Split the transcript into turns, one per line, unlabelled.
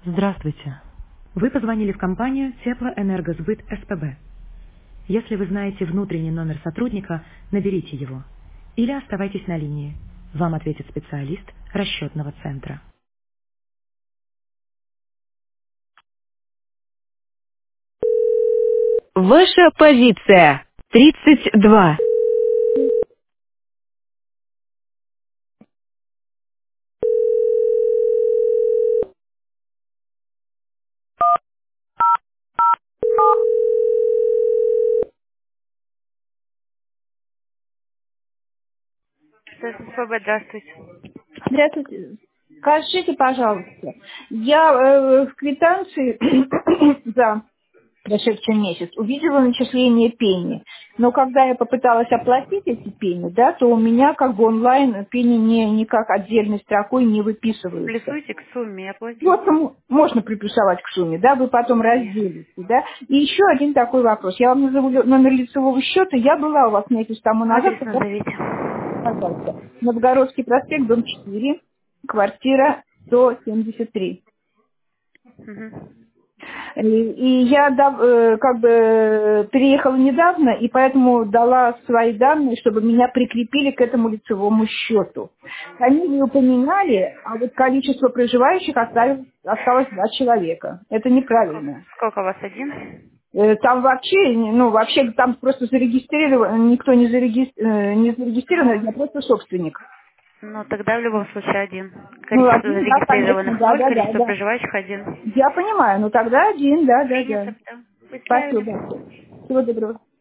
Здравствуйте. Вы позвонили в компанию Теплоэнергосбыт СПБ. Если вы знаете внутренний номер сотрудника, наберите его. Или оставайтесь на линии. Вам ответит специалист расчетного центра.
Ваша позиция 32.
СПБ, здравствуйте.
Здравствуйте. Скажите, пожалуйста, я в квитанции за прошедший месяц увидела начисление пени, но когда я попыталась оплатить эти пени, да, то у меня как бы онлайн пени никак отдельной строкой не выписываются.
Плюсуйте к сумме и оплатите.
Вот можно приплюсовать к сумме, да, вы потом
Конечно.
разделите, да. И еще один такой вопрос. Я вам назову номер лицевого счета. Я была у вас месяц тому назад,
Адрес назовите.
пожалуйста, Новгородский проспект, дом 4, квартира 173.
Мгм.
И я как бы переехала недавно, и поэтому дала свои данные, чтобы меня прикрепили к этому лицевому счету. Фамилию поменяли, а вот количество проживающих осталось 2 человека. Это неправильно.
Сколько у вас один?
Там вообще, вообще там просто зарегистрирован, никто не зарегистрирован,
Ну,
я просто собственник.
ну, тогда в любом случае один.
Ну,
Количество
один, да, конечно,
зарегистрированных
да,
ноль,
да, да,
количество
да.
проживающих один.
Я понимаю, ну тогда один, да, да, да.
Принято, да.
Спасибо
Выстраиваем.
большое. Всего доброго.